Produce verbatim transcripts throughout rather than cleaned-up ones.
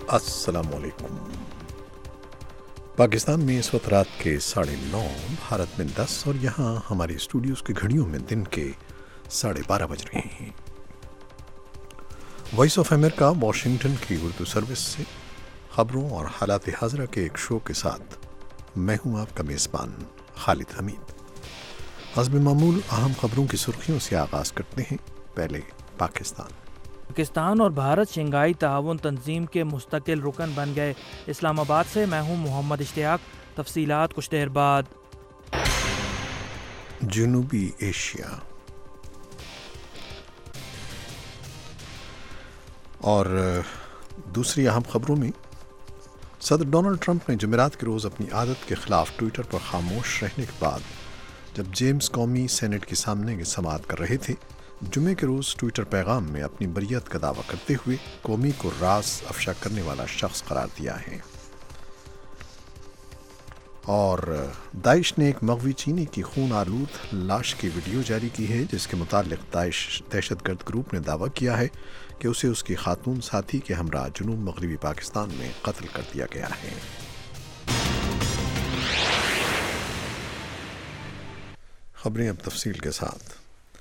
अस्सलाम वालेकुम। पाकिस्तान में इस वक्त रात के साढ़े नौ, भारत में दस और यहाँ हमारे स्टूडियोज़ की घड़ियों में दिन के साढ़े बारह बज रहे हैं। वॉइस ऑफ अमेरिका वाशिंगटन की उर्दू सर्विस से खबरों और हालात हाज़रा के एक शो के साथ मैं हूँ आपका मेज़बान खालिद हमीद। हस्ब मामूल अहम खबरों की सुर्खियों से आगाज़ करते हैं। पहले पाकिस्तान। पाकिस्तान और भारत शंघाई ताउन तंजीम के मुस्तकिल रुकन बन गए। इस्लामाबाद से मैं हूं मोहम्मद इश्तियाक। तफसीलात कुछ देर बाद। जनूबी एशिया और दूसरी अहम खबरों में सदर डोनाल्ड ट्रंप ने जुमेरात के रोज़ अपनी आदत के ख़िलाफ़ ट्विटर पर खामोश रहने के बाद जब जेम्स कौमी सेनेट के सामने समाअत कर रहे थे, जुमे के रोज़ ट्विटर पैगाम में अपनी बरियत का दावा करते हुए कौमी को राज अफशा करने वाला शख्स करार दिया है। और दाइश ने एक मग़वी चीनी की खून आलूद लाश की वीडियो जारी की है, जिसके मुतालिक दाइश दहशतगर्द ग्रुप ने दावा किया है कि उसे उसकी खातून साथी के हमरा जुनूब मगरबी पाकिस्तान में कत्ल कर दिया गया है। खबरें अब तफसील के साथ।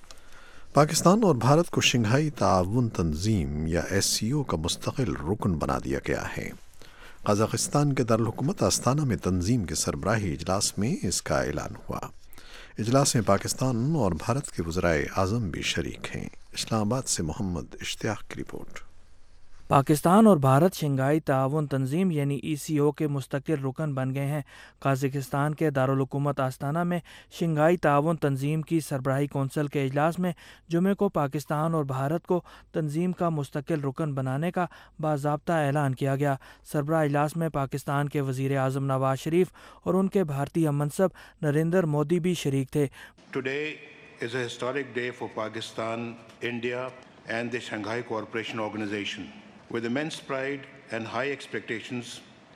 पाकिस्तान और भारत को शंघाई ताउन तंजीम या एस सी ओ का मुस्तकिल रुकन बना दिया गया है। कज़ाकिस्तान के दारुल-हुकूमत आस्ताना में तंजीम के सरबराही इजलास में इसका ऐलान हुआ। इजलास में पाकिस्तान और भारत के वज़राए आज़म भी शरीक हैं। इस्लामाबाद से मोहम्मद इश्तियाक की रिपोर्ट। पाकिस्तान और भारत शंघाई ताउन तंजीम यानी ई सी ओ के मुस्तकिल रुकन बन गए हैं। कज़ाकिस्तान के दारुल हुकूमत आस्ताना में शंघाई ताउन तंजीम की सरबराही कौंसिल के इजलास में जुमे को पाकिस्तान और भारत को तंजीम का मुस्तकिल रुकन बनाने का बाज़ाब्ता ऐलान किया गया। सरबराह इजलास में पाकिस्तान के वज़ीर आज़म नवाज शरीफ और उनके भारतीय मनसब नरेंद्र मोदी भी शरीक थे। Today is a historic day for Pakistan, India and the Shanghai Cooperation Organization. With immense pride and high expectations,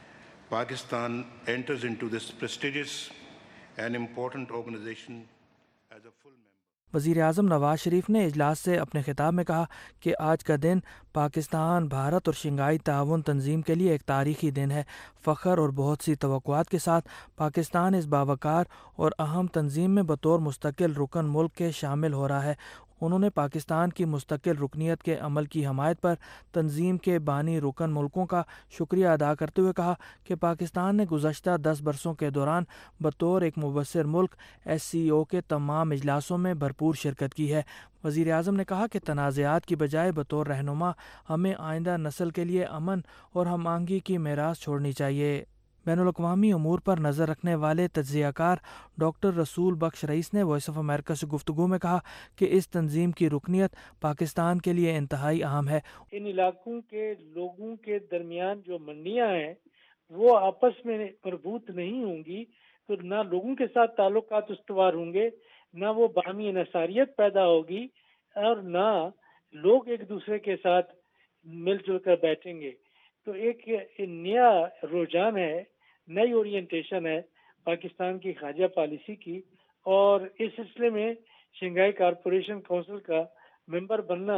Pakistan enters into this prestigious and important organization as a full member. वज़ीर आज़म नवाज शरीफ ने इजलास से अपने खिताब में कहा कि आज का दिन पाकिस्तान, भारत और शंघाई ताउन तंजीम के लिए एक तारीख़ी दिन है। फ़ख्र और बहुत सी तवक्कुआत के साथ पाकिस्तान इस बावकार और अहम तंजीम में बतौर मुस्तकिल रुकन मुल्क के शामिल हो रहा है। उन्होंने पाकिस्तान की मुस्तकिल रुकनीत के अमल की हमायत पर तंजीम के बानी रुकन मुल्कों का शुक्रिया अदा करते हुए कहा कि पाकिस्तान ने गुज़श्ता दस बरसों के दौरान बतौर एक मुबस्सिर मुल्क एस सी ओ के तमाम इजलासों में भरपूर शिरकत की है। वज़ीर आज़म ने कहा कि तनाज़ात की बजाय बतौर रहनुमा हमें आइंदा नस्ल के लिए अमन और हम आहंगी की मीरास छोड़नी चाहिए। बैनुल-अक़वामी अमूर पर नज़र रखने वाले तज्ज़ियाकार डॉक्टर रसूल बख्श रईस ने वॉइस ऑफ अमेरिका से गुफ्तगू में कहा कि इस तंजीम की रुकनीत पाकिस्तान के लिए इंतहाई अहम है। इन इलाकों के लोगों के दरमियान जो मंडियां हैं वो आपस में मरबूत नहीं होंगी तो ना लोगों के साथ ताल्लुकात उस्तवार होंगे, ना वो बाहमी इनसारियत पैदा होगी और ना लोग एक दूसरे के साथ मिलजुल कर बैठेंगे। तो एक नया रुझान है, नई ओरिएंटेशन है पाकिस्तान की खारजा पॉलिसी की और इस सिलसिले में शंघाई कॉरपोरेशन काउंसिल का मेंबर बनना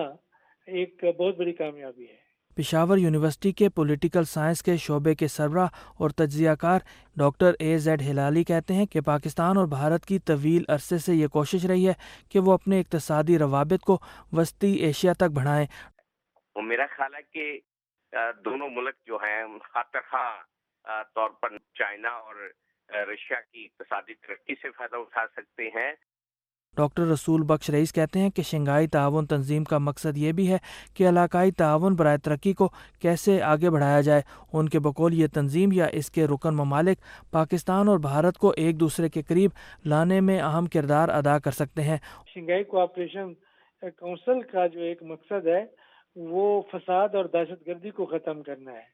एक बहुत बड़ी कामयाबी है। पेशावर यूनिवर्सिटी के पॉलिटिकल साइंस के शोबे के सरबराह और तज्ज़ियाकार डॉक्टर ए जेड हिलाली कहते हैं कि पाकिस्तान और भारत की तवील अरसे से ये कोशिश रही है कि वो अपने इक़्तिसादी रवाबित को वस्ती एशिया तक बढ़ाएं। वो मेरा ख्याल है कि दोनों मुल्क जो हैं खातरखा तौर पर चाइना और रशिया की इक़्तिसादी तरक्की से फ़ायदा उठा सकते हैं। डॉक्टर रसूल बख्श रईस कहते हैं कि शंघाई ताउन तंजीम का मकसद ये भी है कि इलाकाई ताउन बराए तरक्की को कैसे आगे बढ़ाया जाए। उनके बकौल ये तंजीम या इसके रुकन ममालिक पाकिस्तान और भारत को एक दूसरे के करीब लाने में अहम किरदार अदा कर सकते हैं। शंघाई कोऑपरेशन काउंसिल का जो एक मकसद है वो फसाद और दहशतगर्दी को ख़त्म करना है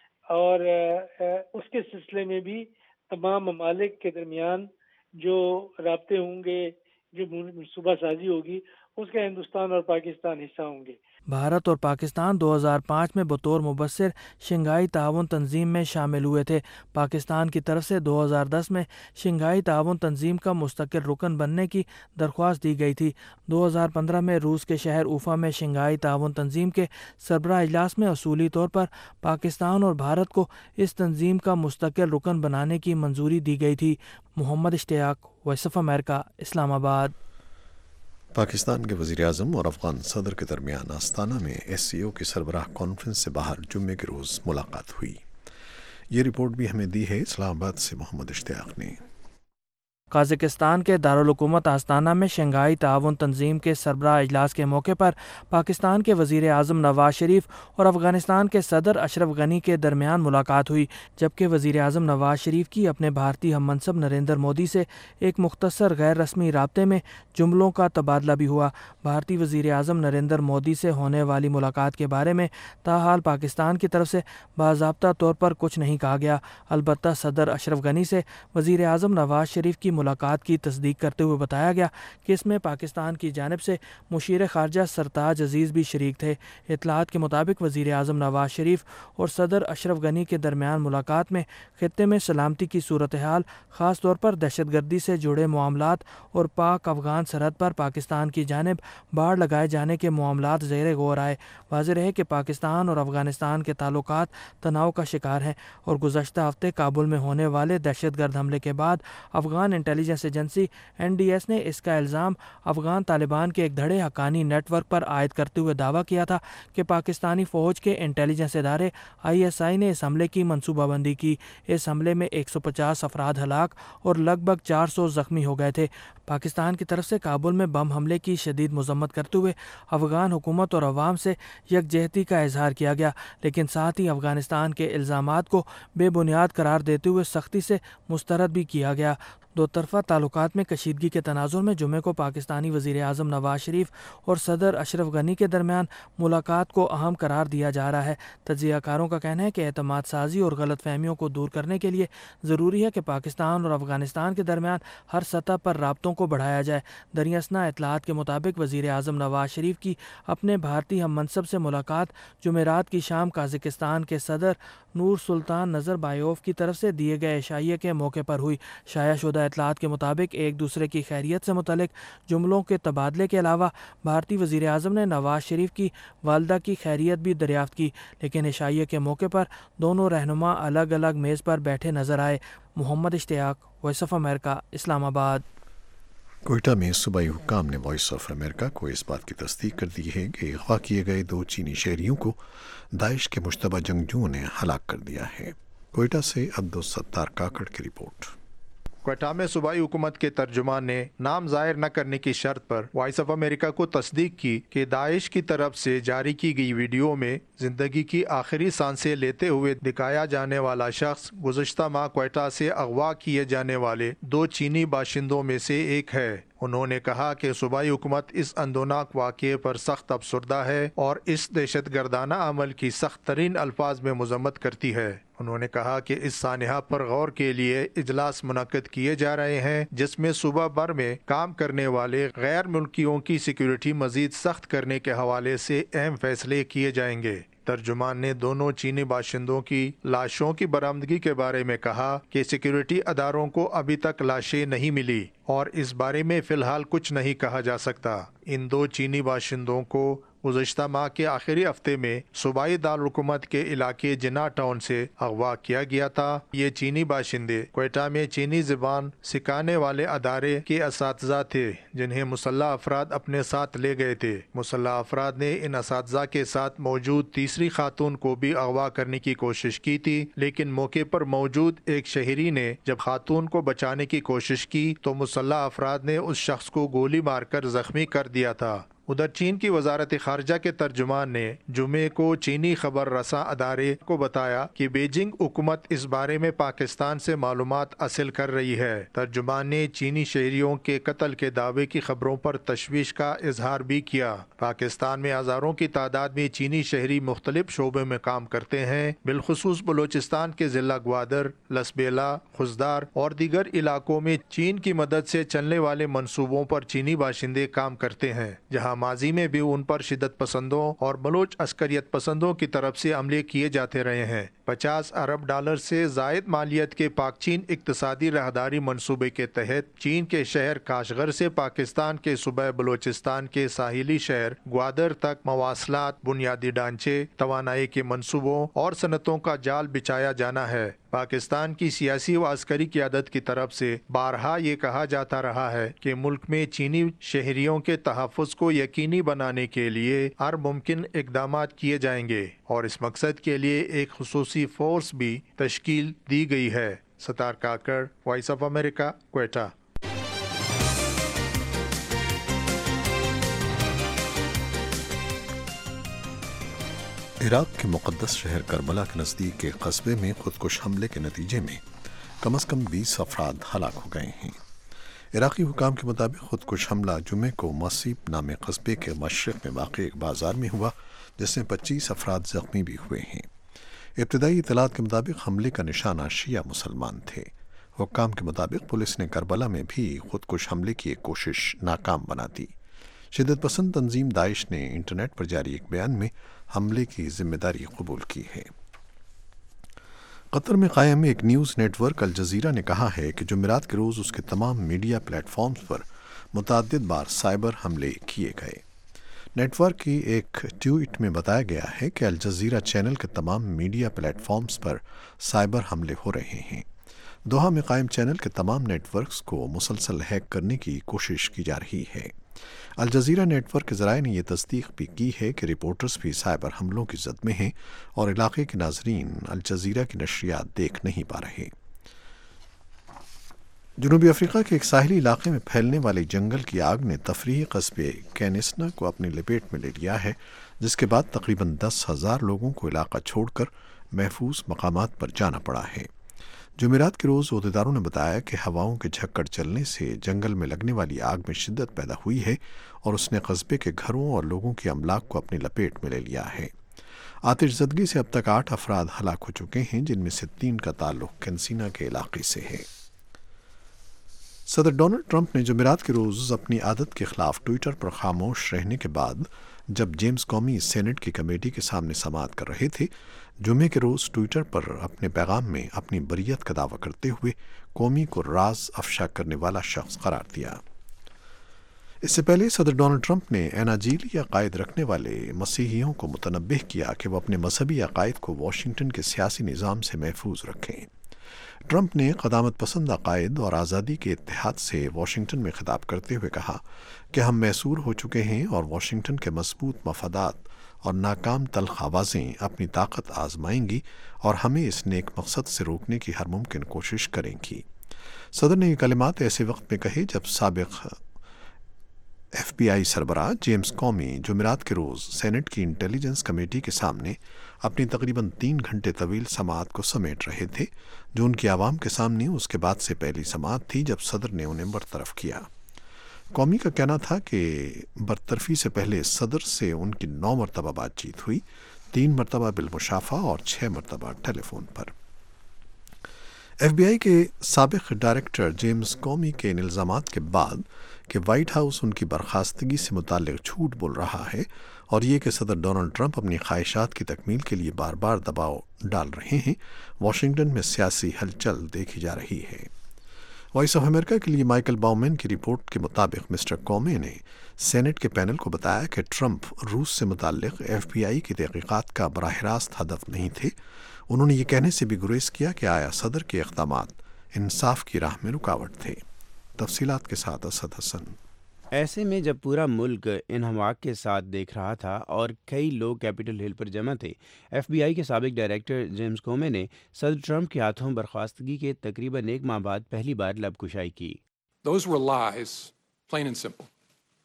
और उसके सिलसिले में भी तमाम ममालिक के दरमियान जो राब्ते होंगे, जो मनसूबा साजी होगी, اس کا ہندوستان اور پاکستان حصہ ہوں گے۔ بھارت اور پاکستان دو ہزار پانچ میں بطور مبصر شنگھائی تعاون تنظیم میں شامل ہوئے تھے۔ پاکستان کی طرف سے دو ہزار دس میں شنگھائی تعاون تنظیم کا مستقل رکن بننے کی درخواست دی گئی تھی۔ دو ہزار پندرہ میں روس کے شہر اوفا میں شنگھائی تعاون تنظیم کے سربراہ اجلاس میں اصولی طور پر پاکستان اور بھارت کو اس تنظیم کا مستقل رکن بنانے کی منظوری دی گئی تھی۔ محمد اشتیاق، وائس آف امریکہ، اسلام آباد۔ پاکستان کے وزیر اعظم اور افغان صدر کے درمیان آستانہ میں ایس سی او کی سربراہ کانفرنس سے باہر جمعے کے روز ملاقات ہوئی۔ یہ رپورٹ بھی ہمیں دی ہے اسلام آباد سے محمد اشتیاق نے۔ قازقستان کے دارالحکومت آستانہ میں شنگھائی تعاون تنظیم کے سربراہ اجلاس کے موقع پر پاکستان کے وزیر اعظم نواز شریف اور افغانستان کے صدر اشرف غنی کے درمیان ملاقات ہوئی، جبکہ وزیر اعظم نواز شریف کی اپنے بھارتی ہم منصب نریندر مودی سے ایک مختصر غیر رسمی رابطے میں جملوں کا تبادلہ بھی ہوا۔ بھارتی وزیر اعظم نریندر مودی سے ہونے والی ملاقات کے بارے میں تاحال پاکستان کی طرف سے باضابطہ طور پر کچھ نہیں کہا گیا، البتہ صدر اشرف غنی سے وزیر اعظم نواز شریف کی ملاقات کی تصدیق کرتے ہوئے بتایا گیا کہ اس میں پاکستان کی جانب سے مشیر خارجہ سرتاج عزیز بھی شریک تھے۔ اطلاعات کے مطابق وزیر اعظم نواز شریف اور صدر اشرف غنی کے درمیان ملاقات میں خطے میں سلامتی کی صورتحال، خاص طور پر دہشت گردی سے جڑے معاملات اور پاک افغان سرحد پر پاکستان کی جانب باڑ لگائے جانے کے معاملات زیر غور آئے۔ واضح رہے کہ پاکستان اور افغانستان کے تعلقات تناؤ کا شکار ہیں اور گزشتہ ہفتے کابل میں ہونے والے دہشت گرد حملے کے بعد افغان intelligence agency N D S نے اس کا الزام افغان طالبان کے ایک دھڑے حقانی نیٹ ورک پر عائد کرتے ہوئے دعویٰ کیا تھا کہ پاکستانی فوج کے انٹیلیجنس ادارے آئی ایس آئی نے اس حملے کی منصوبہ بندی کی۔ اس حملے میں ایک سو پچاس افراد ہلاک اور لگ بھگ چار سو زخمی ہو گئے تھے۔ پاکستان کی طرف سے کابل میں بم حملے کی شدید مذمت کرتے ہوئے افغان حکومت اور عوام سے یکجہتی کا اظہار کیا گیا، لیکن ساتھ ہی افغانستان کے الزامات کو بے بنیاد قرار دیتے ہوئے سختی سے مسترد بھی کیا گیا۔ دو طرفہ تعلقات میں کشیدگی کے تناظر میں جمعے کو پاکستانی وزیر اعظم نواز شریف اور صدر اشرف غنی کے درمیان ملاقات کو اہم قرار دیا جا رہا ہے۔ تجزیہ کاروں کا کہنا ہے کہ اعتماد سازی اور غلط فہمیوں کو دور کرنے کے لیے ضروری ہے کہ پاکستان اور افغانستان کے درمیان ہر سطح پر رابطوں کو بڑھایا جائے۔ دریں اثنا اطلاعات کے مطابق وزیر اعظم نواز شریف کی اپنے بھارتی ہم منصب سے ملاقات جمعرات کی شام قازقستان کے صدر نور سلطان نظر بایوف کی طرف سے دیے گئے عشائیے کے موقع پر ہوئی۔ شائع شدہ اطلاعات کے مطابق ایک دوسرے کی خیریت سے متعلق جملوں کے تبادلے کے علاوہ بھارتی وزیر اعظم نے نواز شریف کی والدہ کی خیریت بھی دریافت کی، لیکن عشائیے کے موقع پر دونوں رہنما الگ الگ میز پر بیٹھے نظر آئے۔ محمد اشتیاق، وائس آف امریکہ، اسلام آباد۔ کوئٹہ میں صوبائی حکام نے وائس آف امریکہ کو اس بات کی تصدیق کر دی ہے کہ اغوا کیے گئے دو چینی شہریوں کو داعش کے مشتبہ جنگجوؤں نے ہلاک کر دیا ہے۔ کوئٹہ سے عبدالستار کاکڑ کی رپورٹ۔ کوئٹہ میں صوبائی حکومت کے ترجمان نے نام ظاہر نہ کرنے کی شرط پر وائس آف امریکہ کو تصدیق کی کہ داعش کی طرف سے جاری کی گئی ویڈیو میں زندگی کی آخری سانسیں لیتے ہوئے دکھایا جانے والا شخص گزشتہ ماہ کوئٹہ سے اغوا کیے جانے والے دو چینی باشندوں میں سے ایک ہے۔ انہوں نے کہا کہ صوبائی حکومت اس اندوناک واقعے پر سخت افسردہ ہے اور اس دہشت گردانہ عمل کی سخت ترین الفاظ میں مذمت کرتی ہے۔ انہوں نے کہا کہ اس سانحہ پر غور کے لیے اجلاس منعقد کیے جا رہے ہیں جس میں صوبہ بھر میں کام کرنے والے غیر ملکیوں کی سیکیورٹی مزید سخت کرنے کے حوالے سے اہم فیصلے کیے جائیں گے۔ ترجمان نے دونوں چینی باشندوں کی لاشوں کی برآمدگی کے بارے میں کہا کہ سیکیورٹی اداروں کو ابھی تک لاشیں نہیں ملی اور اس بارے میں فی الحال کچھ نہیں کہا جا سکتا۔ ان دو چینی باشندوں کو گزشتہ ماہ کے آخری ہفتے میں صوبائی دارالحکومت کے علاقے جنا ٹاؤن سے اغوا کیا گیا تھا۔ یہ چینی باشندے کوئٹہ میں چینی زبان سکھانے والے ادارے کے اساتذہ تھے جنہیں مسلح افراد اپنے ساتھ لے گئے تھے۔ مسلح افراد نے ان اساتذہ کے ساتھ موجود تیسری خاتون کو بھی اغوا کرنے کی کوشش کی تھی، لیکن موقع پر موجود ایک شہری نے جب خاتون کو بچانے کی کوشش کی تو مسلح افراد نے اس شخص کو گولی مار کر زخمی کر دیا تھا۔ ادھر چین کی وزارت خارجہ کے ترجمان نے جمعے کو چینی خبر رساں ادارے کو بتایا کہ بیجنگ حکومت اس بارے میں پاکستان سے معلومات حاصل کر رہی ہے۔ ترجمان نے چینی شہریوں کے قتل کے دعوے کی خبروں پر تشویش کا اظہار بھی کیا۔ پاکستان میں ہزاروں کی تعداد میں چینی شہری مختلف شعبوں میں کام کرتے ہیں، بالخصوص بلوچستان کے ضلع گوادر، لسبیلا، خزدار اور دیگر علاقوں میں چین کی مدد سے چلنے والے منصوبوں پر چینی باشندے کام کرتے ہیں، جہاں ماضی میں بھی ان پر شدت پسندوں اور بلوچ عسکریت پسندوں کی طرف سے حملے کیے جاتے رہے ہیں۔ پچاس ارب ڈالر سے زائد مالیت کے پاک چین اقتصادی راہداری منصوبے کے تحت چین کے شہر کاشغر سے پاکستان کے صوبہ بلوچستان کے ساحلی شہر گوادر تک مواصلات، بنیادی ڈھانچے، توانائی کے منصوبوں اور صنعتوں کا جال بچھایا جانا ہے۔ پاکستان کی سیاسی و عسکری قیادت کی طرف سے بارہا یہ کہا جاتا رہا ہے کہ ملک میں چینی شہریوں کے تحفظ کو یقینی بنانے کے لیے ہر ممکن اقدامات کیے جائیں گے اور اس مقصد کے لیے ایک خصوصی فورس بھی تشکیل دی گئی ہے۔ Sattar Kakar, voice of America, Quetta. عراق کے مقدس شہر کربلا کے نزدیک ایک قصبے میں خودکش حملے کے نتیجے میں کم از کم بیس افراد ہلاک ہو گئے ہیں۔ عراقی حکام کے مطابق خودکش حملہ جمعے کو مصیب نامے قصبے کے مشرق میں واقع ایک بازار میں ہوا، جس میں پچیس افراد زخمی بھی ہوئے ہیں۔ ابتدائی اطلاعات کے مطابق حملے کا نشانہ شیعہ مسلمان تھے۔ حکام کے مطابق پولیس نے کربلا میں بھی خودکش حملے کی ایک کوشش ناکام بنا دی۔ شدت پسند تنظیم داعش نے انٹرنیٹ پر جاری ایک بیان میں حملے کی ذمہ داری قبول کی ہے۔ قطر میں قائم ایک نیوز نیٹ ورک الجزیرہ نے کہا ہے کہ جمعرات کے روز اس کے تمام میڈیا پلیٹ فارمز پر متعدد بار سائبر حملے کیے گئے۔ نیٹ ورک کی ایک ٹویٹ میں بتایا گیا ہے کہ الجزیرہ چینل کے تمام میڈیا پلیٹ فارمز پر سائبر حملے ہو رہے ہیں۔ دوحہ میں قائم چینل کے تمام نیٹ ورکس کو مسلسل ہیک کرنے کی کوشش کی جا رہی ہے۔ الجزیرہ نیٹ ورک کے ذرائع نے یہ تصدیق بھی کی ہے کہ رپورٹرز بھی سائبر حملوں کی زد میں ہیں اور علاقے کے ناظرین الجزیرہ کی نشریات دیکھ نہیں پا رہے۔ جنوبی افریقہ کے ایک ساحلی علاقے میں پھیلنے والے جنگل کی آگ نے تفریحی قصبے کینسنا کو اپنی لپیٹ میں لے لیا ہے، جس کے بعد تقریباً دس ہزار لوگوں کو علاقہ چھوڑ کر محفوظ مقامات پر جانا پڑا ہے۔ جمعرات کے روز عہدیداروں نے بتایا کہ ہواؤں کے جھکڑ چلنے سے جنگل میں لگنے والی آگ میں شدت پیدا ہوئی ہے اور اس نے قصبے کے گھروں اور لوگوں کی املاک کو اپنی لپیٹ میں لے لیا ہے۔ آتش زدگی سے اب تک آٹھ افراد ہلاک ہو چکے ہیں، جن میں سے تین کا تعلق کینسینا کے علاقے سے ہے۔ صدر ڈونلڈ ٹرمپ نے جمعرات کے روز اپنی عادت کے خلاف ٹویٹر پر خاموش رہنے کے بعد جب جیمز کومی سینٹ کی کمیٹی کے سامنے سماعت کر رہے تھے، جمعے کے روز ٹویٹر پر اپنے پیغام میں اپنی بریت کا دعویٰ کرتے ہوئے کومی کو راز افشا کرنے والا شخص قرار دیا۔ اس سے پہلے صدر ڈونلڈ ٹرمپ نے اناجیلی عقائد رکھنے والے مسیحیوں کو متنبہ کیا کہ وہ اپنے مذہبی عقائد کو واشنگٹن کے سیاسی نظام سے محفوظ رکھیں۔ ٹرمپ نے قدامت پسند عقائد اور آزادی کے اتحاد سے واشنگٹن میں خطاب کرتے ہوئے کہا کہ ہم محصور ہو چکے ہیں اور واشنگٹن کے مضبوط مفادات اور ناکام تلخ آوازیں اپنی طاقت آزمائیں گی اور ہمیں اس نیک مقصد سے روکنے کی ہر ممکن کوشش کریں گی۔ صدر نے یہ کلمات ایسے وقت میں کہے جب سابق ایف بی آئی سربراہ جیمز کومی جمعرات کے روز سینٹ کی انٹیلیجنس کمیٹی کے سامنے اپنی تقریباً تین گھنٹے طویل سماعت کو سمیٹ رہے تھے، جو ان کی عوام کے سامنے اس کے بعد سے پہلی سماعت تھی جب صدر نے انہیں برطرف کیا۔ قومی کا کہنا تھا کہ برطرفی سے پہلے صدر سے ان کی نو مرتبہ بات چیت ہوئی، تین مرتبہ بالمشافہ اور چھ مرتبہ ٹیلی فون پر۔ ایف بی آئی کے سابق ڈائریکٹر جیمز کومی کے ان الزامات کے بعد کہ وائٹ ہاؤس ان کی برخاستگی سے متعلق جھوٹ بول رہا ہے اور یہ کہ صدر ڈونلڈ ٹرمپ اپنی خواہشات کی تکمیل کے لیے بار بار دباؤ ڈال رہے ہیں، واشنگٹن میں سیاسی ہلچل دیکھی جا رہی ہے۔ وائس آف امریکہ کے لیے مائیکل باؤمین کی رپورٹ کے مطابق مسٹر کومی نے سینٹ کے پینل کو بتایا کہ ٹرمپ روس سے متعلق ایف بی آئی کی تحقیقات کا براہ راست ہدف نہیں تھے۔ انہوں نے یہ کہنے سے بھی گریز کیا کہ آیا صدر کے اقدامات انصاف کی راہ میں رکاوٹ تھے۔ تفصیلات کے ساتھ اسد حسن۔ ایسے میں جب پورا ملک انہماک کے ساتھ دیکھ رہا تھا اور کئی لوگ کیپٹل ہل پر جمع تھے، ایف بی آئی کے سابق ڈائریکٹر جیمز کومی نے صدر ٹرمپ کے ہاتھوں برخاستگی کے تقریباً ایک ماہ بعد پہلی بار لب کشائی کی۔ Those were lies, plain and simple.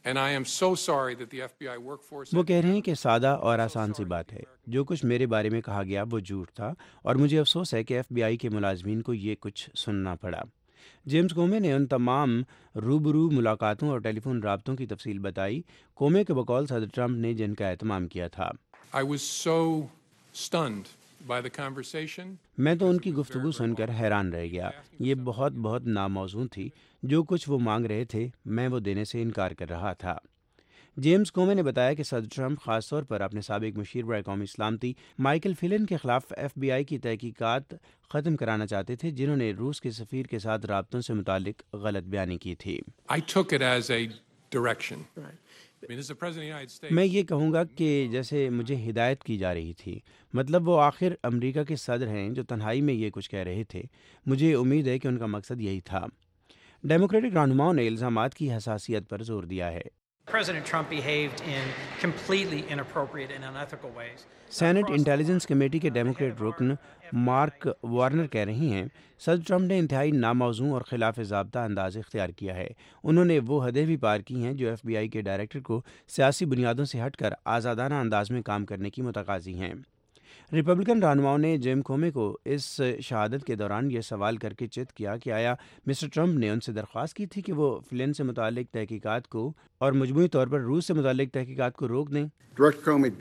And I am so sorry that the F B I workforce وہ کہہ رہے ہیں کہ سادہ اور آسان سی بات ہے، جو کچھ میرے بارے میں کہا گیا وہ جھوٹ تھا، اور مجھے افسوس ہے کہ ایف بی آئی کے ملازمین کو یہ کچھ سننا پڑا۔ جیمز کومے نے ان تمام روبرو ملاقاتوں اور ٹیلی فون رابطوں کی تفصیل بتائی۔ کومے کے بقول صدر ٹرمپ نے جن کا اہتمام کیا تھا۔ I was so stunned by the conversation. میں تو ان کی گفتگو سن کر حیران رہ گیا، یہ بہت بہت ناموزوں تھی، جو کچھ وہ مانگ رہے تھے میں وہ دینے سے انکار کر رہا تھا۔ جیمز کومے نے بتایا کہ صدر ٹرمپ خاص طور پر اپنے سابق مشیر برائے قومی سلامتی مائیکل فلن کے خلاف ایف بی آئی کی تحقیقات ختم کرانا چاہتے تھے، جنہوں نے روس کے سفیر کے ساتھ رابطوں سے متعلق غلط بیانی کی تھی۔ I took it as a direction. I mean, as the President of the United States, میں یہ کہوں گا کہ جیسے مجھے ہدایت کی جا رہی تھی، مطلب وہ آخر امریکہ کے صدر ہیں جو تنہائی میں یہ کچھ کہہ رہے تھے۔ مجھے امید ہے کہ ان کا مقصد یہی تھا۔ ڈیموکریٹک رہنماؤں نے الزامات کی حساسیت پر زور دیا ہے۔ President Trump behaved in completely inappropriate and unethical ways. Senate intelligence committee کے ڈیموکریٹ رکن مارک وارنر کہہ رہی ہیں صدر ٹرمپ نے انتہائی ناموزوں اور خلاف ضابطہ انداز اختیار کیا ہے۔ انہوں نے وہ حدیں بھی پار کی ہیں جو ایف بی آئی کے ڈائریکٹر کو سیاسی بنیادوں سے ہٹ کر آزادانہ انداز میں کام کرنے کی متقاضی ہیں۔ ریپبلکن رہنماؤں نے جیم کومے کو اس شہادت کے دوران یہ سوال کر کے چت کیا کہ آیا مسٹر ٹرمپ نے ان سے درخواست کی تھی کہ وہ فلن سے متعلق تحقیقات کو اور مجموعی طور پر روس سے متعلق تحقیقات کو روک دیں۔ Director Comey,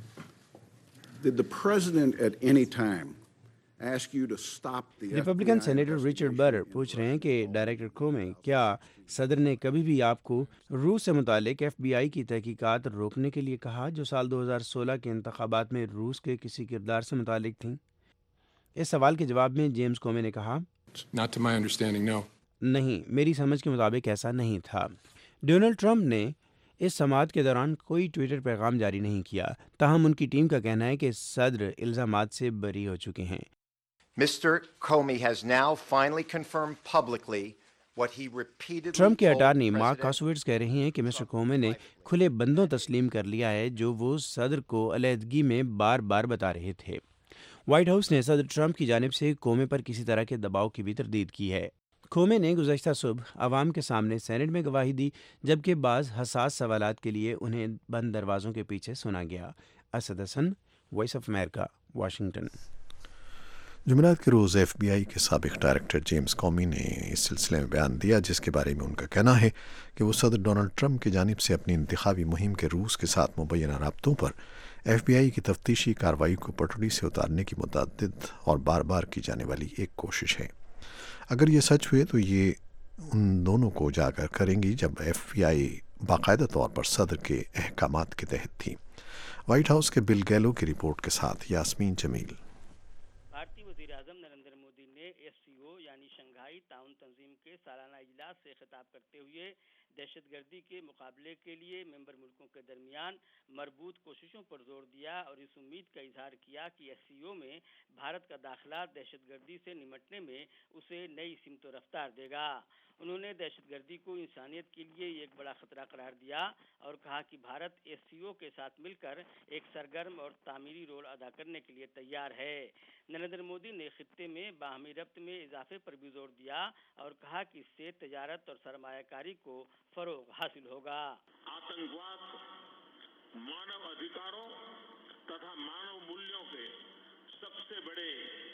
did the president at any time ask you to stop the Republican F B I senator Richard Burr investigation پوچھ into رہے ہیں کہ Russian ڈائریکٹر کومے کیا صدر نے کبھی بھی آپ کو روس سے متعلق ایف بی آئی کی تحقیقات روکنے کے لیے کہا جو سال دو ہزار سولہ کے انتخابات میں روس کے کسی کردار سے متعلق تھیں؟ اس سوال کے جواب میں جیمز کومے نے کہا، not to my understanding, no. نہیں، میری سمجھ کے مطابق ایسا نہیں تھا۔ ڈونلڈ ٹرمپ نے اس سماعت کے دوران کوئی ٹویٹر پیغام جاری نہیں کیا، تاہم ان کی ٹیم کا کہنا ہے کہ صدر الزامات سے بری ہو چکے ہیں۔ Mister Comey has now finally confirmed publicly what he repeatedly Trump کے told attorney Mark President Kasowitz کہہ رہی ہیں کہ مسٹر کومے نے کھلے بندوں تسلیم کر لیا ہے جو وہ صدر کو علیحدگی میں بار بار بتا رہے تھے۔ وائٹ ہاؤس نے صدر ٹرمپ کی جانب سے کومے پر کسی طرح کے دباؤ کی بھی تردید کی ہے۔ کومے نے گزشتہ صبح عوام کے سامنے سینٹ میں گواہی دی، جبکہ بعض حساس سوالات کے لیے انہیں بند دروازوں کے پیچھے سنا گیا۔ Asad Hasan, voice of America, Washington. جمعرات کے روز ایف بی آئی کے سابق ڈائریکٹر جیمز کومی نے اس سلسلے میں بیان دیا جس کے بارے میں ان کا کہنا ہے کہ وہ صدر ڈونلڈ ٹرمپ کی جانب سے اپنی انتخابی مہم کے روس کے ساتھ مبینہ رابطوں پر ایف بی آئی کی تفتیشی کارروائی کو پٹڑی سے اتارنے کی متعدد اور بار بار کی جانے والی ایک کوشش ہے۔ اگر یہ سچ ہوئے تو یہ ان دونوں کو اجاگر کریں گی جب ایف بی آئی باقاعدہ طور پر صدر کے احکامات کے تحت تھی۔ وائٹ ہاؤس کے بل گیلو کی رپورٹ کے ساتھ یاسمین جمیل۔ بھارتی وزیر اعظم نریندر مودی نے ایس سی او یعنی شنگھائی تعاون تنظیم کے سالانہ اجلاس سے خطاب کرتے ہوئے دہشت گردی کے مقابلے کے لیے ممبر ملکوں کے درمیان مربوط کوششوں پر زور دیا اور اس امید کا اظہار کیا کہ ایس سی او میں بھارت کا داخلہ دہشت گردی سے نمٹنے میں اسے نئی سمت و رفتار دے گا۔ انہوں نے دہشت گردی کو انسانیت کے لیے ایک بڑا خطرہ قرار دیا اور کہا کہ بھارت ایس سی او کے ساتھ مل کر ایک سرگرم اور تعمیری رول ادا کرنے کے لیے تیار ہے۔ نریندر مودی نے خطے میں باہمی ربط میں اضافے پر بھی زور دیا اور کہا کہ اس سے تجارت اور سرمایہ کاری کو فروغ حاصل ہوگا۔ آتنکواد مانو ادھیکاروں تथा मानव मूल्यों के सबसे बड़े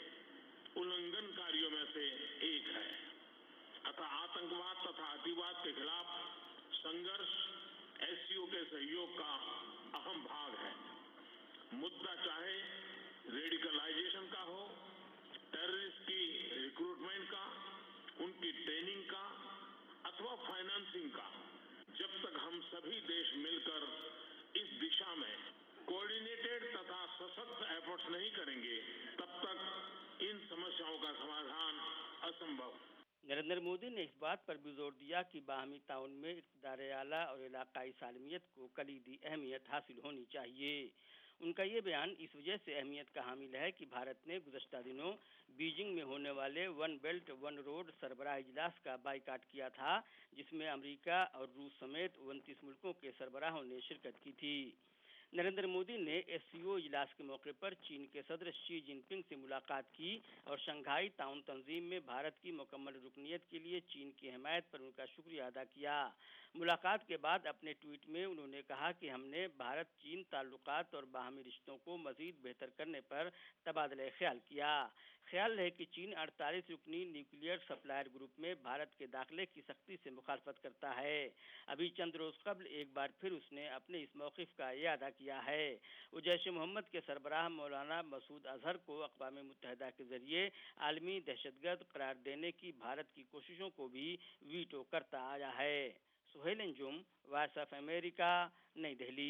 उल्लंघनकारियों में से एक है। अतः आतंकवाद तथा अतिवाद के खिलाफ संघर्ष एस सी ओ के सहयोग का अहम भाग है। मुद्दा चाहे रेडिकलाइजेशन का हो, टेररिस्ट की रिक्रूटमेंट का, उनकी ट्रेनिंग का अथवा फाइनेंसिंग का, जब तक हम सभी देश मिलकर इस दिशा में कोऑर्डिनेटेड तथा सशक्त एफर्ट्स नहीं करेंगे तब तक इन समस्याओं का समाधान असंभव। नरेंद्र मोदी ने इस बात पर भी जोर दिया कि बाहमी ताउन में इक़्तिदार आला और इलाकाई सालमियत को कलीदी अहमियत हासिल होनी चाहिए। उनका ये बयान इस वजह से अहमियत का हामिल है कि भारत ने गुज़श्ता दिनों बीजिंग में होने वाले वन बेल्ट वन रोड सरबराह इजलास का बाइकाट किया था, जिसमें अमेरिका और रूस समेत उनतीस मुल्कों के सरबराहों ने शिरकत की थी। नरेंद्र मोदी ने एस सी ओ इजलास के मौके पर चीन के सदर शी जिनपिंग से मुलाकात की और शंघाई ताउन तंजीम में भारत की मुकम्मल रुकनियत के लिए चीन की हिमायत पर उनका शुक्रिया अदा किया। मुलाकात के बाद अपने ट्वीट में उन्होंने कहा कि हमने भारत चीन ताल्लुकात और बाहमी रिश्तों को मजीद बेहतर करने पर तबादला ख्याल किया। ख्याल है कि चीन अड़तालीस रुकनी न्यूक्लियर सप्लायर ग्रुप में भारत के दाखिले की सख्ती से मुखालफत करता है। अभी चंद रोज कबल एक बार फिर उसने अपने इस मौक़िफ़ का इयादा किया है। वो जैश मोहम्मद के सरबराह मौलाना मसूद अजहर को अक़वाम मुत्तहिदा के जरिए आलमी दहशतगर्द करार देने की भारत की कोशिशों को भी वीटो करता आया है। Suhail Anjum, voice of America, New Delhi.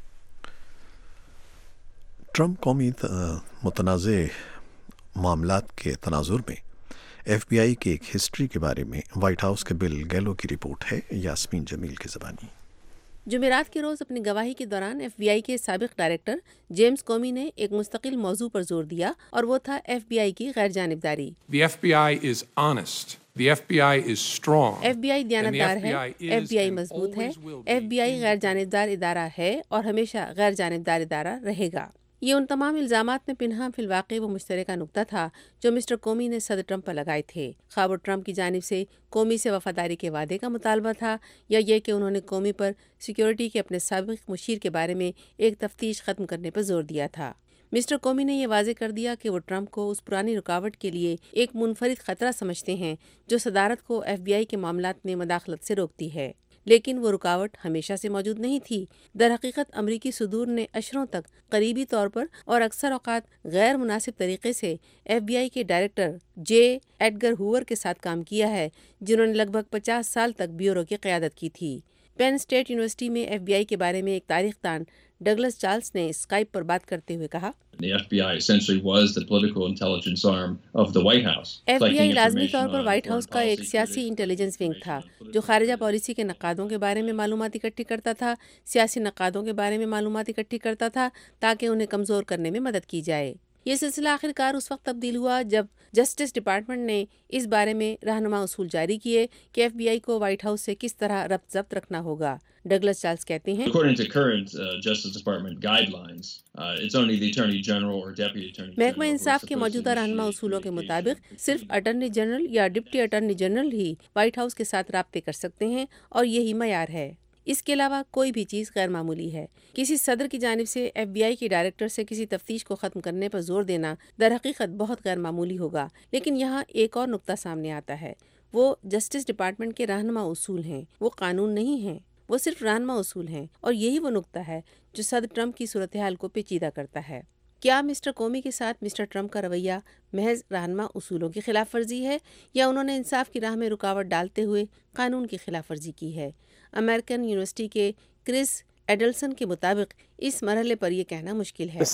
Trump कौमी मुतनाज़े मामलात के तनाजुर में एफ बी आई की एक हिस्ट्री के बारे में वाइट हाउस के बिल गैलो की रिपोर्ट है। यास्मीन जमील की ज़बानी। जुमेरात के रोज़ अपनी गवाही के दौरान एफ बी आई के साबिक डायरेक्टर जेम्स कोमी ने एक मुस्तकिल मौजू पर जोर दिया और वो था एफ बी आई की गैर जानिबदारी। The F B I is honest. The F B I is strong. F B I दयानतदार है, एफ बी आई मजबूत है, एफ बी आई गैर जानिबदार इदारा है और हमेशा गैर जानिबदार इदारा रहेगा। ये उन तमाम इल्ज़ामात में पिन्हा फिलवाक़े वो मुश्तरका नुक्ता था जो मिस्टर कोमी ने सदर ट्रंप पर लगाए थे। ख़्वाह वो ट्रंप की जानिब से कोमी से वफादारी के वादे का मुतालबा था या ये कि उन्होंने कोमी पर सिक्योरिटी के अपने साबिक मुशीर के बारे में एक तफ्तीश ख़त्म करने पर जोर दिया था। मिस्टर कोमी ने यह वाज़े कर दिया कि वो ट्रंप को उस पुरानी रुकावट के लिए एक मुनफरिद ख़तरा समझते हैं जो सदारत को एफ बी आई के मामलात में मदाखलत से रोकती है, लेकिन वो रुकावट हमेशा से मौजूद नहीं थी। दर हकीकत अमरीकी सुदूर ने अशरों तक करीबी तौर पर और अक्सर औक़ात गैर मुनासिब तरीके से एफ बी आई के डायरेक्टर जे एडगर हूवर के साथ काम किया है, जिन्होंने लगभग पचास साल तक ब्यूरो की क़यादत की थी। पेन स्टेट यूनिवर्सिटी में एफ बी आई के बारे में एक तारीख़दान डगलस चार्ल्स ने स्काइप पर बात करते हुए कहा, The F B I essentially was the political intelligence arm of the White House. F B I लाजमी तौर पर व्हाइट हाउस का एक सियासी इंटेलिजेंस विंग था जो खारिजा पॉलिसी के नक़ादों के बारे में मालूमात इकट्ठी करता था, सियासी नक़ादों के बारे में मालूमात इकट्ठी करता था ताकि उन्हें कमज़ोर करने में मदद की जाए। ये सिलसिला आखिरकार उस वक्त तब्दील हुआ जब जस्टिस डिपार्टमेंट ने इस बारे में रहनुमा उसूल जारी किए कि एफ बी आई को व्हाइट हाउस से किस तरह रब्त ज़ब्त रखना होगा। डगलस चार्ल्स कहते हैं, According to current uh, Justice Department guidelines, uh, it's only the Attorney General or Deputy Attorney General महकमा इंसाफ के मौजूदा रहनुमा उसूलों के मुताबिक सिर्फ अटर्नी जनरल या डिप्टी अटर्नी जनरल ही व्हाइट हाउस के साथ राब्ते कर सकते हैं और यही मयार है। इसके अलावा कोई भी चीज़ गैर मामूली है। किसी सदर की जानिब से एफ बी आई के डायरेक्टर से किसी तफ्तीश को ख़त्म करने पर जोर देना दर हकीकत बहुत गैर मामूली होगा। लेकिन यहाँ एक और नुक्ता सामने आता है, वो जस्टिस डिपार्टमेंट के रहनुमा उसूल हैं, वो कानून नहीं हैं, वो सिर्फ रहनुमा उसूल हैं। और यही वो नुक्ता है जो सदर ट्रंप की सूरत हाल को पेचीदा करता है। क्या मिस्टर कोमी के साथ मिस्टर ट्रंप का रवैया महज रहनुमा उसूलों की खिलाफ वर्जी है या उन्होंने इंसाफ की राह में रुकावट डालते हुए कानून की खिलाफ वर्जी की है? अमेरिकन यूनिवर्सिटी के क्रिस एडल्सन के मुताबिक इस मरहले पर यह कहना मुश्किल है।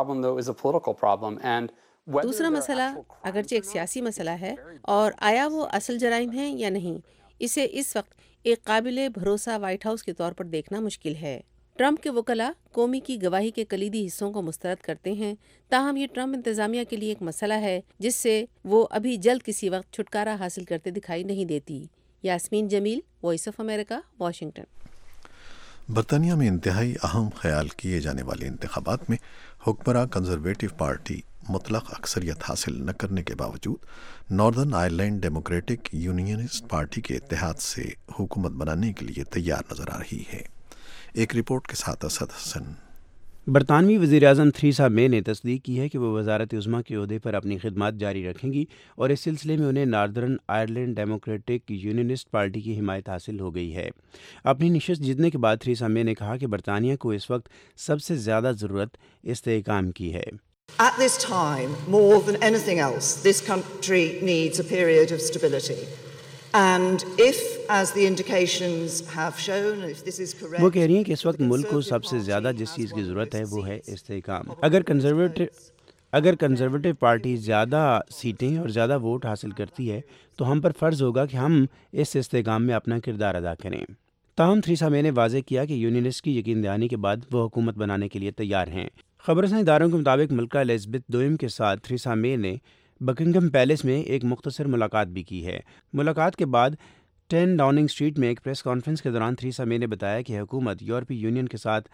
दूसरा मसला अगरचे एक सियासी मसला है और आया वो असल जराइम हैं या नहीं, इसे इस वक्त एक काबिल भरोसा व्हाइट हाउस के तौर पर देखना मुश्किल है। ट्रंप के वकला कोमी की गवाही के कलीदी हिस्सों को मुस्तरद करते हैं, ताहम ये ट्रंप इंतजामिया के लिए एक मसला है जिससे वो अभी जल्द किसी वक्त छुटकारा हासिल करते दिखाई नहीं देती। Yasmeen Jamil, voice of America, Washington. बरतानिया में इंतहाई अहम ख्याल किए जाने वाले इंतखाबात में हुक्मरान कंजर्वेटिव पार्टी मुतलक अक्सरियत हासिल न करने के बावजूद Northern Ireland Democratic Unionist Party के इत्तेहाद से हुकूमत बनाने के लिए तैयार नजर आ रही है। एक रिपोर्ट के साथ असद हसन। बरतानवी वज़ीर-ए-आज़म थेरेसा मे ने तस्दीक की है कि वो वज़ारत उज़्मा के ओहदे पर अपनी खिदमत जारी रखेंगी और इस सिलसिले में उन्हें Northern Ireland Democratic Unionist Party की हिमायत हासिल हो गई है। अपनी नशिस्त जीतने के बाद थेरेसा मे ने कहा कि बरतानिया को इस वक्त सबसे ज़्यादा ज़रूरत इस्तेहकाम की है। At this time, more than anything else, this country needs a period of stability. And if, as the indications have shown, if this is correct, वो कह रही हैं कि इस वक्त मुल्क को सबसे ज़्यादा जिस चीज़ की ज़रूरत है वो है इस्तेहकाम। अगर कंजर्वेटिव अगर कंजर्वेटिव पार्टी ज़्यादा सीटें और ज़्यादा वोट हासिल करती है तो हम पर फ़र्ज़ होगा कि हम इस इस्तेहकाम में अपना किरदार अदा करें। ताहम थेरेसा मे ने वाज़ेह किया कि यूनियनिस्ट की यकीन दहानी के बाद वो हुकूमत बनाने के लिए तैयार हैं। खबरसां इदारों के मुताबिक मलका एलिज़ाबेथ दोम के साथ थेरेसा मे ने बकिंगम पैलेस में एक मुख्तसर मुलाकात भी की है। मुलाकात के बाद टेन डाउनिंग स्ट्रीट में एक प्रेस कॉन्फ्रेंस के दौरान थेरेसा मे ने बताया कि हुकूमत यूरोपीय यूनियन के साथ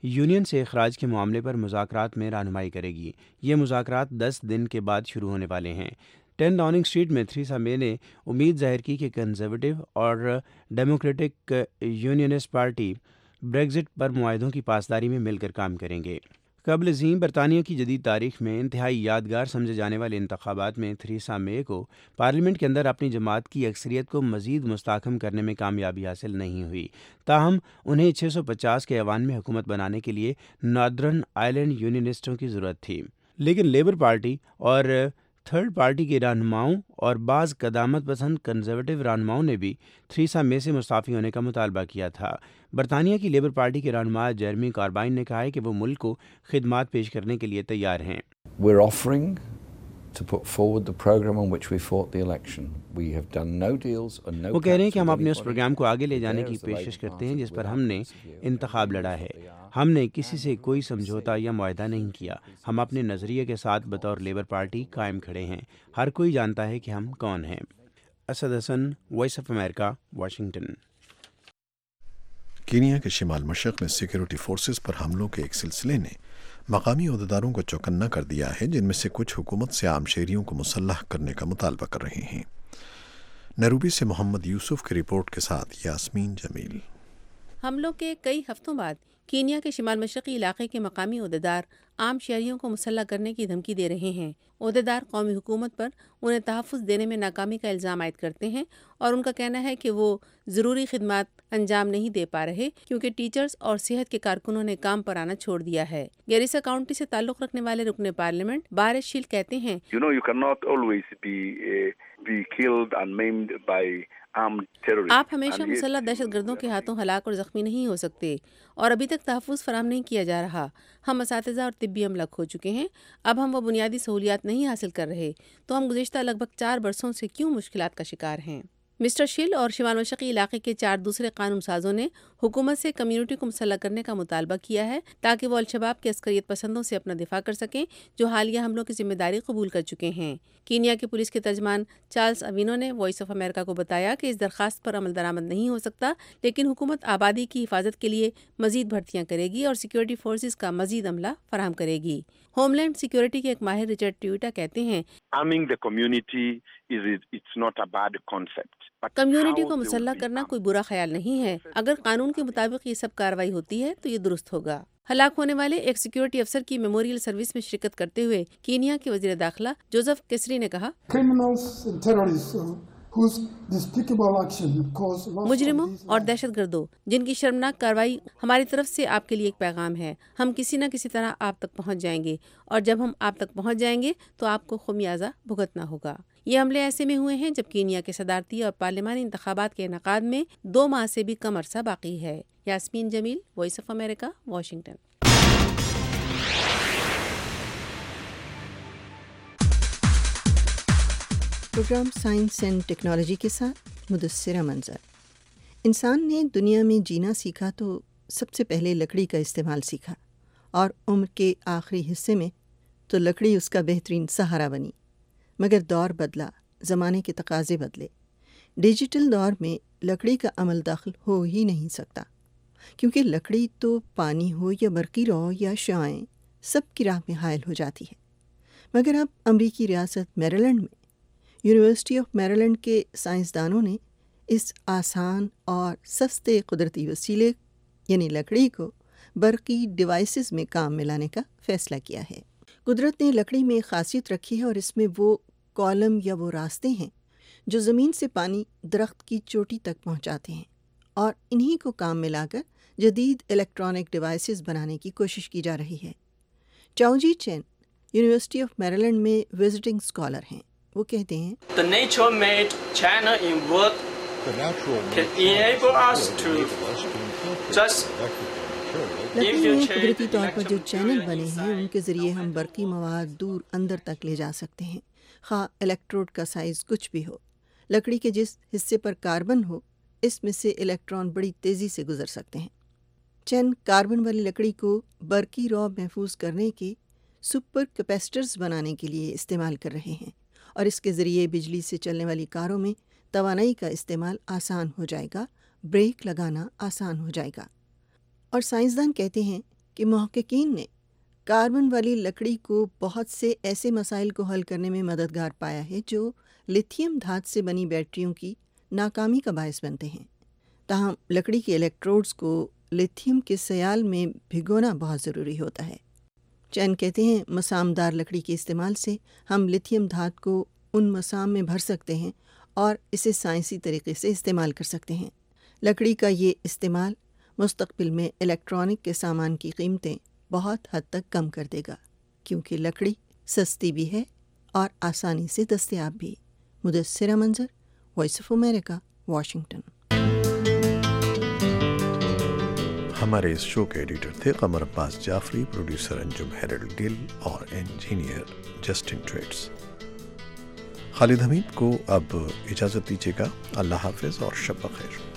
یونین سے اخراج کے معاملے پر مذاکرات میں رہنمائی کرے گی۔ یہ مذاکرات دس دن کے بعد شروع ہونے والے ہیں۔ ٹین ڈاؤننگ اسٹریٹ میں تھریسا مے نے امید ظاہر کی کہ کنزرویٹو اور ڈیموکریٹک یونینسٹ پارٹی بریگزٹ پر معاہدوں کی پاسداری میں مل کر کام کریں گے۔ قبل ازیں برطانیہ کی جدید تاریخ میں انتہائی یادگار سمجھے جانے والے انتخابات میں تھریسا مے کو پارلیمنٹ کے اندر اپنی جماعت کی اکثریت کو مزید مستحکم کرنے میں کامیابی حاصل نہیں ہوئی، تاہم انہیں چھ سو پچاس کے ایوان میں حکومت بنانے کے لیے ناردرن آئرلینڈ یونینسٹوں کی ضرورت تھی، لیکن لیبر پارٹی اور تھرڈ پارٹی کے رہنماؤں اور بعض قدامت پسند کنزرویٹو رہنماؤں نے بھی تھریسا مے سے مستعفی ہونے کا مطالبہ کیا تھا۔ برطانیہ کی لیبر پارٹی کے رہنما جیرمی کاربائن نے کہا ہے کہ وہ ملک کو خدمات پیش کرنے کے لیے تیار ہیں۔ We're offering to put forward the program on which we fought the election. We have done no deals or no وہ کہہ رہے ہیں کہ ہم اپنے اس پروگرام کو آگے لے جانے کی پیشکش کرتے ہیں جس پر ہم نے انتخاب لڑا ہے۔ ہم نے کسی سے کوئی سمجھوتا یا معاہدہ نہیں کیا۔ ہم اپنے نظریے کے ساتھ بطور لیبر پارٹی قائم کھڑے ہیں۔ ہر کوئی جانتا ہے کہ ہم کون ہیں۔ Asad Hasan, voice of America, Washington. Kenya کے شمال مشرق میں سیکیورٹی فورسز پر حملوں کے ایک سلسلے نے مقامی عہدیداروں کو چوکنا کر دیا ہے، جن میں سے کچھ حکومت سے عام شہریوں کو مسلح کرنے کا مطالبہ کر رہے ہیں۔ نیروبی سے محمد یوسف کی رپورٹ کے ساتھ یاسمین جمیل۔ حملوں کے کئی ہفتوں بعد کینیا کے شمال مشرقی علاقے کے مقامی عہدیدار عام شہریوں کو مسلح کرنے کی دھمکی دے رہے ہیں۔ عہدیدار قومی حکومت پر انہیں تحفظ دینے میں ناکامی کا الزام عائد کرتے ہیں اور ان کا کہنا ہے کہ وہ ضروری خدمات انجام نہیں دے پا رہے کیونکہ ٹیچرز اور صحت کے کارکنوں نے کام پر آنا چھوڑ دیا ہے۔ گیریسا کاؤنٹی سے تعلق رکھنے والے رکن پارلیمنٹ بارش شیل کہتے ہیں You know, you cannot always be, uh, be killed and maimed by آپ ہمیشہ مسلح دہشت گردوں کے ہاتھوں ہلاک اور زخمی نہیں ہو سکتے، اور ابھی تک تحفظ فراہم نہیں کیا جا رہا۔ ہم اساتذہ اور طبی عملہ کھو چکے ہیں، اب ہم وہ بنیادی سہولیات نہیں حاصل کر رہے، تو ہم گزشتہ لگ بھگ چار برسوں سے کیوں مشکلات کا شکار ہیں۔ مسٹر شل اور شمال مشرقی علاقے کے چار دوسرے قانون سازوں نے حکومت سے کمیونٹی کو مسلح کرنے کا مطالبہ کیا ہے تاکہ وہ الشباب کے عسکریت پسندوں سے اپنا دفاع کر سکیں جو حالیہ حملوں کی ذمہ داری قبول کر چکے ہیں۔ کینیا کے پولیس کے ترجمان چارلس اوینو نے وائس آف امریکہ کو بتایا کہ اس درخواست پر عمل درآمد نہیں ہو سکتا، لیکن حکومت آبادی کی حفاظت کے لیے مزید بھرتیاں کرے گی اور سیکیورٹی فورسز کا مزید عملہ فراہم کرے گی۔ ہوم لینڈ سیکیورٹی کے ایک ماہر رچرڈ ٹیوٹا کہتے ہیں کمیونٹی کو مسلح کرنا کوئی برا خیال نہیں ہے، اگر قانون کے مطابق یہ سب کارروائی ہوتی ہے تو یہ درست ہوگا۔ ہلاک ہونے والے ایک سیکیورٹی افسر کی میموریل سروس میں شرکت کرتے ہوئے کینیا کے وزیر داخلہ جوزف کیسری نے کہا مجرموں اور دہشت گردوں جن کی شرمناک کارروائی ہماری طرف سے آپ کے لیے ایک پیغام ہے، ہم کسی نہ کسی طرح آپ تک پہنچ جائیں گے، اور جب ہم آپ تک پہنچ جائیں گے تو آپ کو خمیازہ بھگتنا ہوگا۔ یہ حملے ایسے میں ہوئے ہیں جب کینیا کے صدارتی اور پارلیمانی انتخابات کے انعقاد میں دو ماہ سے بھی کم عرصہ باقی ہے۔ Yasmeen Jamil, voice of America, Washington. Programme science and technology کے ساتھ مدثرہ منظر۔ انسان نے دنیا میں جینا سیکھا تو سب سے پہلے لکڑی کا استعمال سیکھا، اور عمر کے آخری حصے میں تو لکڑی اس کا بہترین سہارا بنی۔ مگر دور بدلا، زمانے کے تقاضے بدلے۔ ڈیجیٹل دور میں لکڑی کا عمل دخل ہو ہی نہیں سکتا، کیونکہ لکڑی تو پانی ہو یا برقی رو یا شعاعیں سب کی راہ میں حائل ہو جاتی ہے۔ مگر اب امریکی ریاست میریلینڈ میں یونیورسٹی آف میریلینڈ کے سائنسدانوں نے اس آسان اور سستے قدرتی وسیلے یعنی لکڑی کو برقی ڈیوائسز میں کام میں لانے کا فیصلہ کیا ہے۔ قدرت نے لکڑی میں خاصیت رکھی ہے، اور اس میں وہ کالم یا وہ راستے ہیں جو زمین سے پانی درخت کی چوٹی تک پہنچاتے ہیں، اور انہی کو کام میں لا کر جدید الیکٹرانک ڈیوائسز بنانے کی کوشش کی جا رہی ہے۔ چاؤ جی چین یونیورسٹی آف میریلینڈ میں وزٹنگ اسکالر ہیں۔ وہ کہتے ہیں The nature-made channel in wood can enable us to just لکڑی میں قدرتی طور پر جو چینل بنے ہیں ان کے ذریعے ہم برقی مواد دور اندر تک لے جا سکتے ہیں، خواہ الیکٹروڈ کا سائز کچھ بھی ہو۔ لکڑی کے جس حصے پر کاربن ہو اس میں سے الیکٹران بڑی تیزی سے گزر سکتے ہیں۔ چین کاربن والی لکڑی کو برقی رو محفوظ کرنے کے سپر کیپیسٹرز بنانے کے لیے استعمال کر رہے ہیں، اور اس کے ذریعے بجلی سے چلنے والی کاروں میں توانائی کا استعمال آسان ہو جائے گا، بریک لگانا آسان ہو جائے گا۔ اور سائنسدان کہتے ہیں کہ محققین نے کاربن والی لکڑی کو بہت سے ایسے مسائل کو حل کرنے میں مددگار پایا ہے جو لیتھیم دھات سے بنی بیٹریوں کی ناکامی کا باعث بنتے ہیں۔ تاہم لکڑی کے الیکٹروڈز کو لیتھیم کے سیال میں بھگونا بہت ضروری ہوتا ہے۔ چین کہتے ہیں مسامدار لکڑی کے استعمال سے ہم لیتھیم دھات کو ان مسام میں بھر سکتے ہیں اور اسے سائنسی طریقے سے استعمال کر سکتے ہیں۔ لکڑی کا یہ استعمال مستقبل میں الیکٹرانک کے سامان کی قیمتیں بہت حد تک کم کر دے گا، کیونکہ لکڑی سستی بھی ہے اور آسانی سے دستیاب بھی۔ مدثرہ منظر، وائس آف امریکہ، واشنگٹن۔ ہمارے اس شو کے ایڈیٹر تھے قمر عباس جعفری، پروڈیوسر انجم ہیرلڈ گل اور engineer Justin Trites. Khalid Hamid کو اب اجازت دیجیے گا۔ اللہ حافظ اور شب بخیر۔